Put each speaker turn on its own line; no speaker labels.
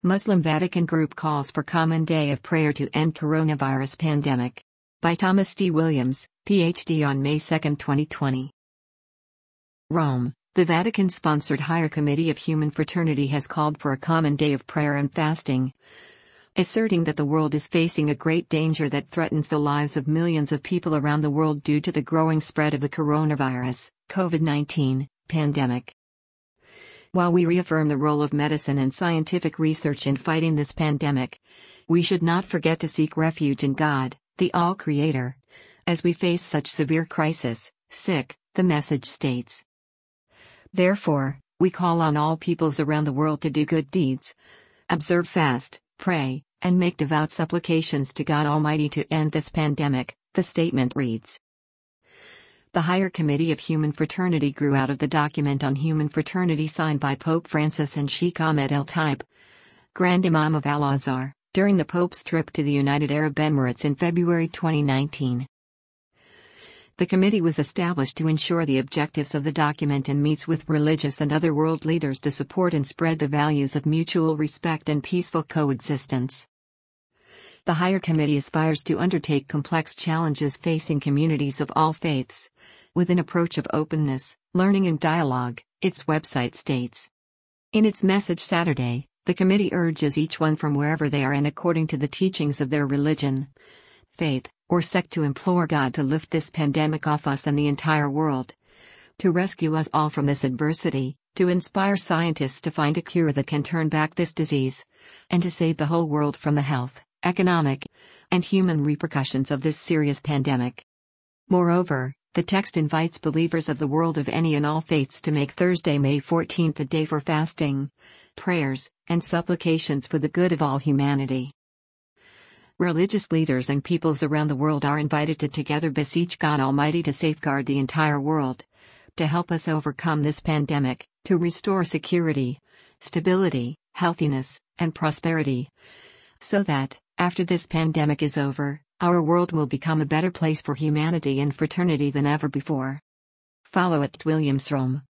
Muslim Vatican Group calls for common day of prayer to end coronavirus pandemic. By Thomas D. Williams, Ph.D. on May 2, 2020. Rome, the Vatican-sponsored Higher Committee of Human Fraternity has called for a common day of prayer and fasting, asserting that the world is facing a great danger that threatens the lives of millions of people around the world due to the growing spread of the coronavirus, COVID-19, pandemic. While we reaffirm the role of medicine and scientific research in fighting this pandemic, we should not forget to seek refuge in God, the All-Creator, as we face such severe crisis, the message states. Therefore, we call on all peoples around the world to do good deeds, observe fast, pray, and make devout supplications to God Almighty to end this pandemic, the statement reads. The Higher Committee of Human Fraternity grew out of the document on human fraternity signed by Pope Francis and Sheikh Ahmed El-Tayeb, Grand Imam of Al-Azhar, during the Pope's trip to the United Arab Emirates in February 2019. The committee was established to ensure the objectives of the document and meets with religious and other world leaders to support and spread the values of mutual respect and peaceful coexistence. The Higher Committee aspires to undertake complex challenges facing communities of all faiths, with an approach of openness, learning and dialogue, its website states. In its message Saturday, the committee urges each one from wherever they are and according to the teachings of their religion, faith, or sect to implore God to lift this pandemic off us and the entire world, to rescue us all from this adversity, to inspire scientists to find a cure that can turn back this disease, and to save the whole world from the health, economic, and human repercussions of this serious pandemic. Moreover, the text invites believers of the world of any and all faiths to make Thursday, May 14 a day for fasting, prayers, and supplications for the good of all humanity. Religious leaders and peoples around the world are invited to together beseech God Almighty to safeguard the entire world, to help us overcome this pandemic, to restore security, stability, healthiness, and prosperity, so that, after this pandemic is over, our world will become a better place for humanity and fraternity than ever before. Follow @Williams Rome.